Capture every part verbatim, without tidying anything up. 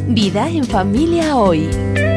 Vida en familia hoy.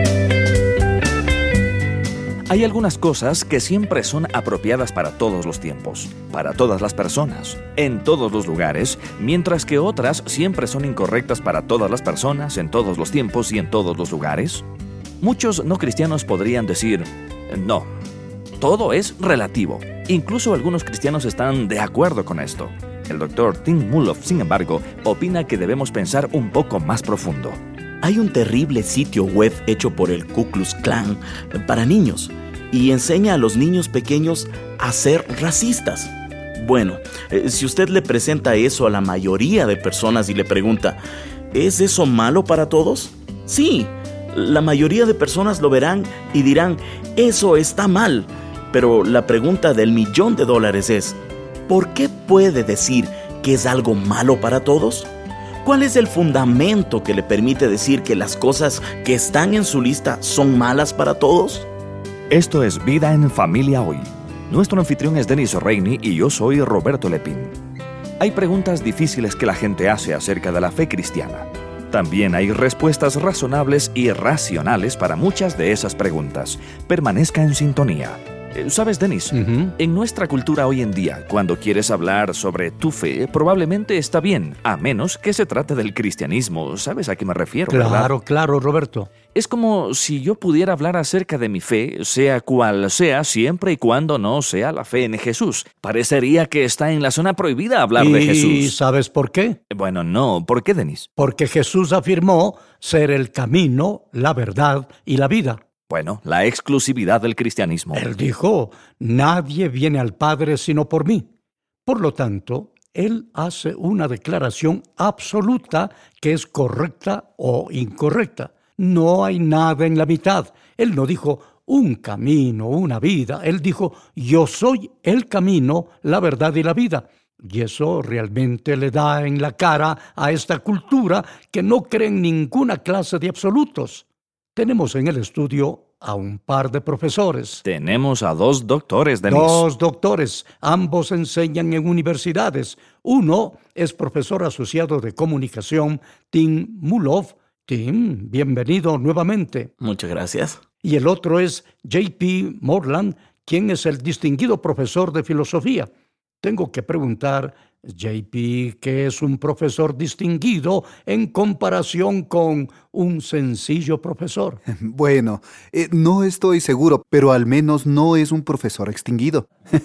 Hay algunas cosas que siempre son apropiadas para todos los tiempos, para todas las personas, en todos los lugares, mientras que otras siempre son incorrectas para todas las personas, en todos los tiempos y en todos los lugares. Muchos no cristianos podrían decir, no, todo es relativo. Incluso algunos cristianos están de acuerdo con esto. El doctor Tim Mulov, sin embargo, opina que debemos pensar un poco más profundo. Hay un terrible sitio web hecho por el Ku Klux Klan para niños y enseña a los niños pequeños a ser racistas. Bueno, eh, si usted le presenta eso a la mayoría de personas y le pregunta, ¿es eso malo para todos? Sí, la mayoría de personas lo verán y dirán, eso está mal. Pero la pregunta del millón de dólares es, ¿por qué puede decir que es algo malo para todos? ¿Cuál es el fundamento que le permite decir que las cosas que están en su lista son malas para todos? Esto es Vida en Familia Hoy. Nuestro anfitrión es Denis Reini y yo soy Roberto Lepín. Hay preguntas difíciles que la gente hace acerca de la fe cristiana. También hay respuestas razonables y racionales para muchas de esas preguntas. Permanezca en sintonía. ¿Sabes, Denis? Uh-huh. En nuestra cultura hoy en día, cuando quieres hablar sobre tu fe, probablemente está bien, a menos que se trate del cristianismo. ¿Sabes a qué me refiero? Claro, ¿verdad? claro, Roberto. Es como si yo pudiera hablar acerca de mi fe, sea cual sea, siempre y cuando no sea la fe en Jesús. Parecería que está en la zona prohibida hablar ¿Y de Jesús. ¿Y sabes por qué? Bueno, no. ¿Por qué, Denis? Porque Jesús afirmó ser el camino, la verdad y la vida. Bueno, la exclusividad del cristianismo. Él dijo, nadie viene al Padre sino por mí. Por lo tanto, Él hace una declaración absoluta que es correcta o incorrecta. No hay nada en la mitad. Él no dijo un camino, una vida. Él dijo, yo soy el camino, la verdad y la vida. Y eso realmente le da en la cara a esta cultura que no cree en ninguna clase de absolutos. Tenemos en el estudio a un par de profesores. Tenemos a dos doctores, Denis. Dos doctores. Ambos enseñan en universidades. Uno es profesor asociado de comunicación, Tim Mulov. Tim, bienvenido nuevamente. Muchas gracias. Y el otro es J P Moreland, quien es el distinguido profesor de filosofía. Tengo que preguntar, J P, ¿qué es un profesor distinguido en comparación con un sencillo profesor? Bueno, eh, no estoy seguro, pero al menos no es un profesor extinguido.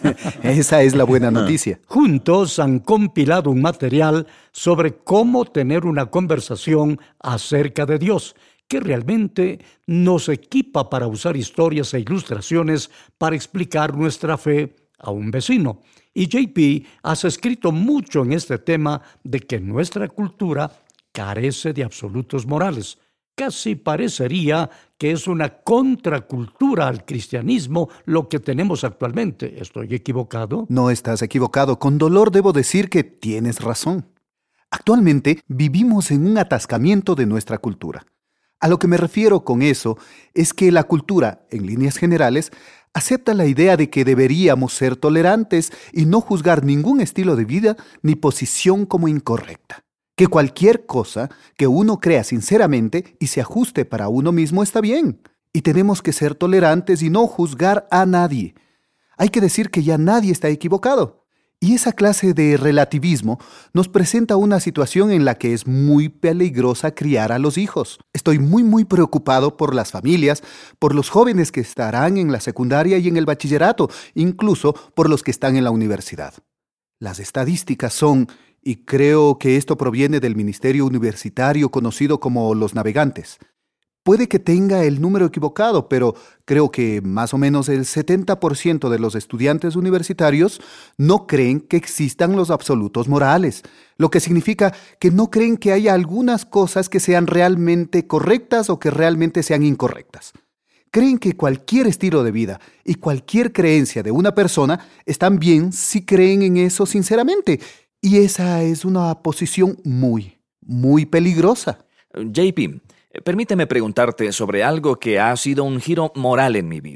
Esa es la buena noticia. Juntos han compilado un material sobre cómo tener una conversación acerca de Dios, que realmente nos equipa para usar historias e ilustraciones para explicar nuestra fe a un vecino. Y J P has escrito mucho en este tema de que nuestra cultura carece de absolutos morales. Casi parecería que es una contracultura al cristianismo lo que tenemos actualmente. ¿Estoy equivocado? No estás equivocado. Con dolor debo decir que tienes razón. Actualmente vivimos en un atascamiento de nuestra cultura. A lo que me refiero con eso es que la cultura, en líneas generales, acepta la idea de que deberíamos ser tolerantes y no juzgar ningún estilo de vida ni posición como incorrecta. Que cualquier cosa que uno crea sinceramente y se ajuste para uno mismo está bien. Y tenemos que ser tolerantes y no juzgar a nadie. Hay que decir que ya nadie está equivocado. Y esa clase de relativismo nos presenta una situación en la que es muy peligrosa criar a los hijos. Estoy muy muy preocupado por las familias, por los jóvenes que estarán en la secundaria y en el bachillerato, incluso por los que están en la universidad. Las estadísticas son, y creo que esto proviene del ministerio universitario conocido como los navegantes. Puede que tenga el número equivocado, pero creo que más o menos el setenta por ciento de los estudiantes universitarios no creen que existan los absolutos morales, lo que significa que no creen que haya algunas cosas que sean realmente correctas o que realmente sean incorrectas. Creen que cualquier estilo de vida y cualquier creencia de una persona están bien si creen en eso sinceramente, y esa es una posición muy, muy peligrosa. J P, permíteme preguntarte sobre algo que ha sido un giro moral en mi vida.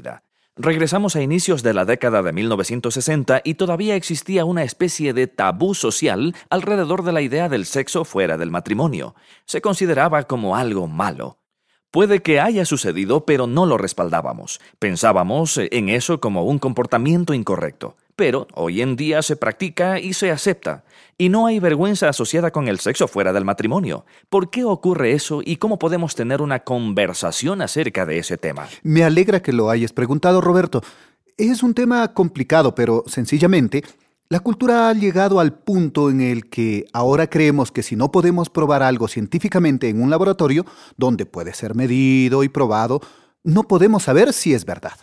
Regresamos a inicios de la década de mil novecientos sesenta y todavía existía una especie de tabú social alrededor de la idea del sexo fuera del matrimonio. Se consideraba como algo malo. Puede que haya sucedido, pero no lo respaldábamos. Pensábamos en eso como un comportamiento incorrecto. Pero hoy en día se practica y se acepta. Y no hay vergüenza asociada con el sexo fuera del matrimonio. ¿Por qué ocurre eso y cómo podemos tener una conversación acerca de ese tema? Me alegra que lo hayas preguntado, Roberto. Es un tema complicado, pero sencillamente, la cultura ha llegado al punto en el que ahora creemos que si no podemos probar algo científicamente en un laboratorio, donde puede ser medido y probado, no podemos saber si es verdad.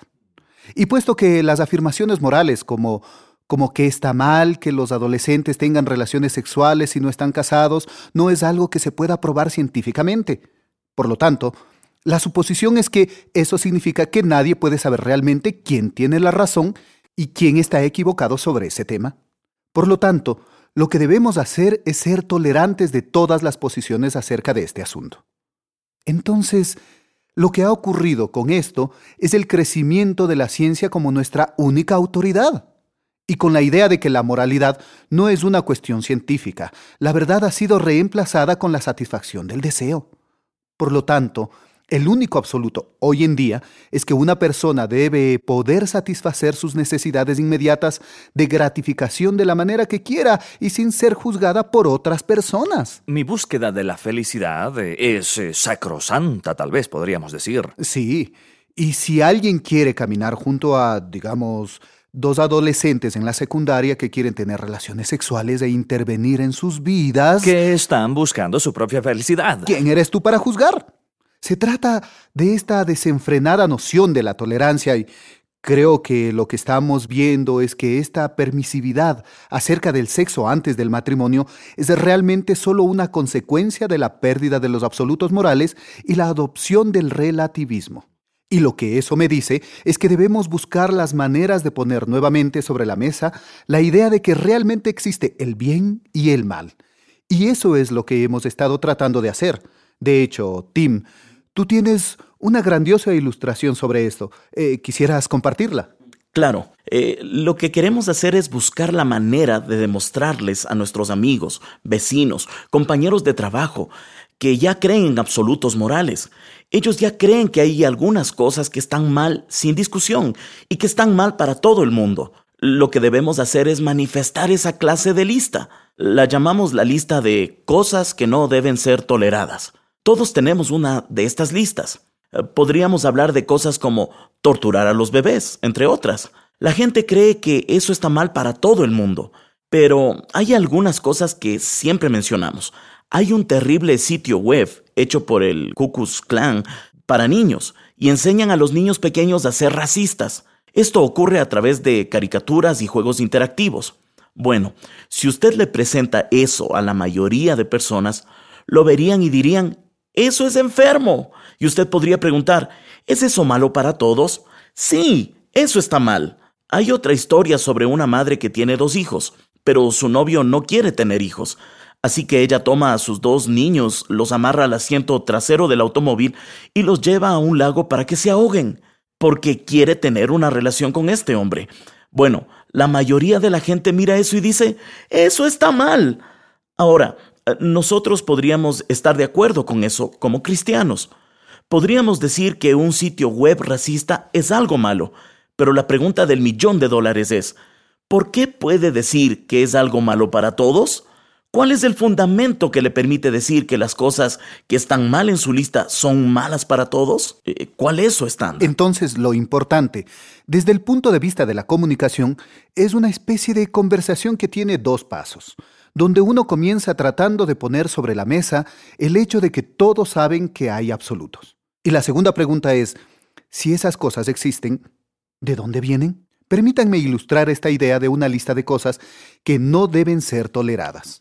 Y puesto que las afirmaciones morales como, como que está mal que los adolescentes tengan relaciones sexuales si no están casados, no es algo que se pueda probar científicamente. Por lo tanto, la suposición es que eso significa que nadie puede saber realmente quién tiene la razón y quién está equivocado sobre ese tema. Por lo tanto, lo que debemos hacer es ser tolerantes de todas las posiciones acerca de este asunto. Entonces, lo que ha ocurrido con esto es el crecimiento de la ciencia como nuestra única autoridad. Y con la idea de que la moralidad no es una cuestión científica, la verdad ha sido reemplazada con la satisfacción del deseo. Por lo tanto, el único absoluto hoy en día es que una persona debe poder satisfacer sus necesidades inmediatas de gratificación de la manera que quiera y sin ser juzgada por otras personas. Mi búsqueda de la felicidad es eh, sacrosanta, tal vez podríamos decir. Sí, y si alguien quiere caminar junto a, digamos, dos adolescentes en la secundaria que quieren tener relaciones sexuales e intervenir en sus vidas... Que están buscando su propia felicidad. ¿Quién eres tú para juzgar? Se trata de esta desenfrenada noción de la tolerancia y creo que lo que estamos viendo es que esta permisividad acerca del sexo antes del matrimonio es realmente solo una consecuencia de la pérdida de los absolutos morales y la adopción del relativismo. Y lo que eso me dice es que debemos buscar las maneras de poner nuevamente sobre la mesa la idea de que realmente existe el bien y el mal. Y eso es lo que hemos estado tratando de hacer. De hecho, Tim, tú tienes una grandiosa ilustración sobre esto. Eh, ¿Quisieras compartirla? Claro, eh, lo que queremos hacer es buscar la manera de demostrarles a nuestros amigos, vecinos, compañeros de trabajo, que ya creen en absolutos morales. Ellos ya creen que hay algunas cosas que están mal sin discusión y que están mal para todo el mundo. Lo que debemos hacer es manifestar esa clase de lista. La llamamos la lista de cosas que no deben ser toleradas. Todos tenemos una de estas listas. Podríamos hablar de cosas como torturar a los bebés, entre otras. La gente cree que eso está mal para todo el mundo, pero hay algunas cosas que siempre mencionamos. Hay un terrible sitio web hecho por el Ku Klux Klan para niños y enseñan a los niños pequeños a ser racistas. Esto ocurre a través de caricaturas y juegos interactivos. Bueno, si usted le presenta eso a la mayoría de personas, lo verían y dirían: ¡eso es enfermo! Y usted podría preguntar: ¿es eso malo para todos? Sí, eso está mal. Hay otra historia sobre una madre que tiene dos hijos, pero su novio no quiere tener hijos. Así que ella toma a sus dos niños, los amarra al asiento trasero del automóvil y los lleva a un lago para que se ahoguen, porque quiere tener una relación con este hombre. Bueno, la mayoría de la gente mira eso y dice: ¡eso está mal! Ahora, nosotros podríamos estar de acuerdo con eso como cristianos. Podríamos decir que un sitio web racista es algo malo, pero la pregunta del millón de dólares es: ¿por qué puede decir que es algo malo para todos? ¿Cuál es el fundamento que le permite decir que las cosas que están mal en su lista son malas para todos? ¿Cuál es su estándar? Entonces, lo importante, desde el punto de vista de la comunicación, es una especie de conversación que tiene dos pasos, donde uno comienza tratando de poner sobre la mesa el hecho de que todos saben que hay absolutos. Y la segunda pregunta es: si esas cosas existen, ¿de dónde vienen? Permítanme ilustrar esta idea de una lista de cosas que no deben ser toleradas.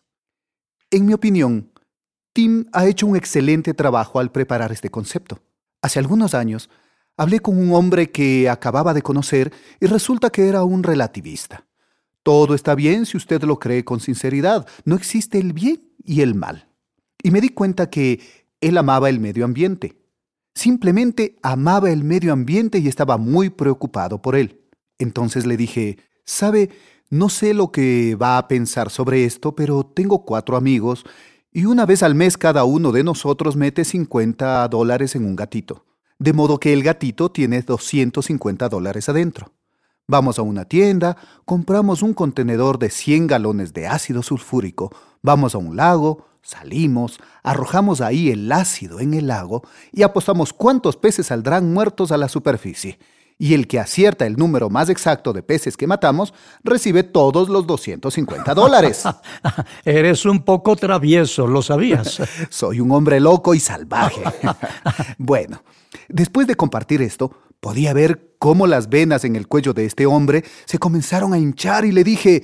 En mi opinión, Tim ha hecho un excelente trabajo al preparar este concepto. Hace algunos años, hablé con un hombre que acababa de conocer y resulta que era un relativista. Todo está bien si usted lo cree con sinceridad. No existe el bien y el mal. Y me di cuenta que él amaba el medio ambiente. Simplemente amaba el medio ambiente y estaba muy preocupado por él. Entonces le dije, ¿sabe? No sé lo que va a pensar sobre esto, pero tengo cuatro amigos y una vez al mes cada uno de nosotros mete cincuenta dólares en un gatito. De modo que el gatito tiene doscientos cincuenta dólares adentro. Vamos a una tienda, compramos un contenedor de cien galones de ácido sulfúrico, vamos a un lago, salimos, arrojamos ahí el ácido en el lago y apostamos cuántos peces saldrán muertos a la superficie. Y el que acierta el número más exacto de peces que matamos recibe todos los doscientos cincuenta dólares. Eres un poco travieso, ¿lo sabías? Soy un hombre loco y salvaje. Bueno, después de compartir esto, podía ver cómo las venas en el cuello de este hombre se comenzaron a hinchar y le dije,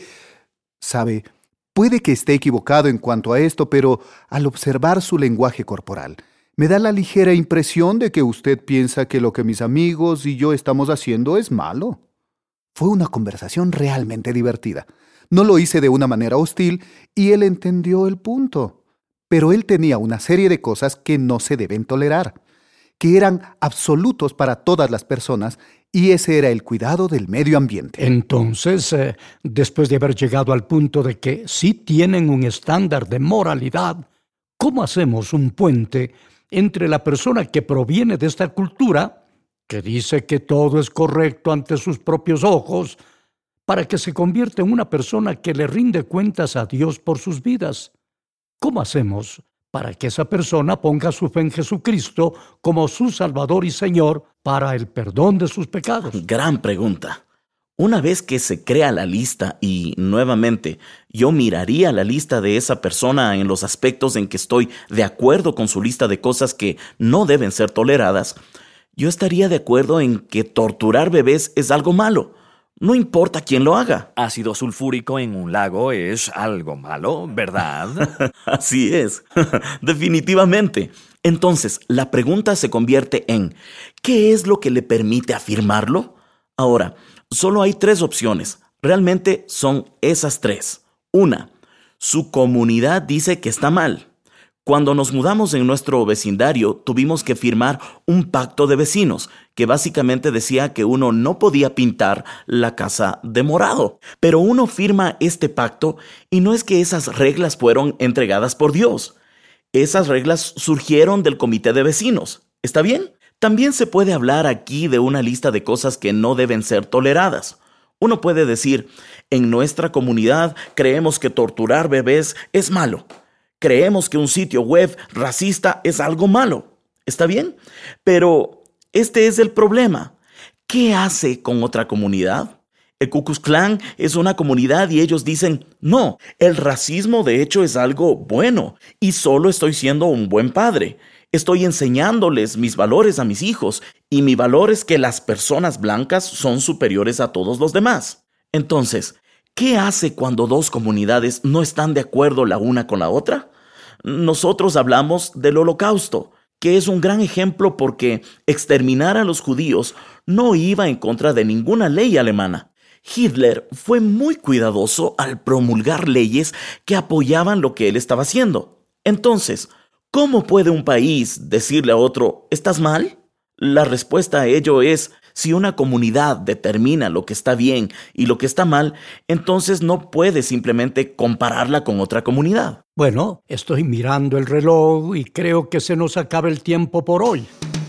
¿sabe? Puede que esté equivocado en cuanto a esto, pero al observar su lenguaje corporal, me da la ligera impresión de que usted piensa que lo que mis amigos y yo estamos haciendo es malo. Fue una conversación realmente divertida. No lo hice de una manera hostil y él entendió el punto. Pero él tenía una serie de cosas que no se deben tolerar, que eran absolutos para todas las personas, y ese era el cuidado del medio ambiente. Entonces, eh, después de haber llegado al punto de que sí tienen un estándar de moralidad, ¿cómo hacemos un puente entre la persona que proviene de esta cultura, que dice que todo es correcto ante sus propios ojos, para que se convierta en una persona que le rinde cuentas a Dios por sus vidas? ¿Cómo hacemos para que esa persona ponga su fe en Jesucristo como su Salvador y Señor para el perdón de sus pecados? Gran pregunta. Una vez que se crea la lista, y nuevamente yo miraría la lista de esa persona en los aspectos en que estoy de acuerdo con su lista de cosas que no deben ser toleradas, yo estaría de acuerdo en que torturar bebés es algo malo. No importa quién lo haga. Ácido sulfúrico en un lago es algo malo, ¿verdad? Así es, definitivamente. Entonces, la pregunta se convierte en, ¿qué es lo que le permite afirmarlo? Ahora, solo hay tres opciones. Realmente son esas tres. Una, su comunidad dice que está mal. Cuando nos mudamos en nuestro vecindario, tuvimos que firmar un pacto de vecinos, que básicamente decía que uno no podía pintar la casa de morado. Pero uno firma este pacto y no es que esas reglas fueron entregadas por Dios. Esas reglas surgieron del comité de vecinos. ¿Está bien? También se puede hablar aquí de una lista de cosas que no deben ser toleradas. Uno puede decir, en nuestra comunidad creemos que torturar bebés es malo. Creemos que un sitio web racista es algo malo. ¿Está bien? Pero este es el problema. ¿Qué hace con otra comunidad? El Ku Klux Klan es una comunidad y ellos dicen, no, el racismo de hecho es algo bueno y solo estoy siendo un buen padre. Estoy enseñándoles mis valores a mis hijos y mi valor es que las personas blancas son superiores a todos los demás. Entonces, ¿qué hace cuando dos comunidades no están de acuerdo la una con la otra? Nosotros hablamos del Holocausto, que es un gran ejemplo porque exterminar a los judíos no iba en contra de ninguna ley alemana. Hitler fue muy cuidadoso al promulgar leyes que apoyaban lo que él estaba haciendo. Entonces, ¿cómo puede un país decirle a otro, ¿estás mal? La respuesta a ello es, si una comunidad determina lo que está bien y lo que está mal, entonces no puede simplemente compararla con otra comunidad. Bueno, estoy mirando el reloj y creo que se nos acaba el tiempo por hoy.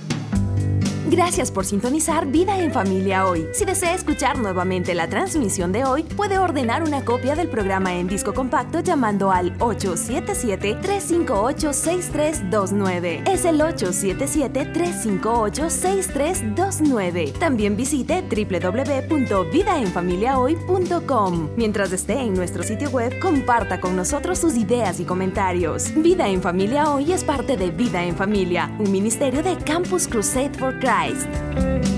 Gracias por sintonizar Vida en Familia Hoy. Si desea escuchar nuevamente la transmisión de hoy, puede ordenar una copia del programa en disco compacto llamando al ocho siete siete, tres cinco ocho, seis tres dos nueve. Es el ocho siete siete, tres cinco ocho, seis tres dos nueve. También visite doble u doble u doble u punto vida en familia hoy punto com. Mientras esté en nuestro sitio web, comparta con nosotros sus ideas y comentarios. Vida en Familia Hoy es parte de Vida en Familia, un ministerio de Campus Crusade for Christ.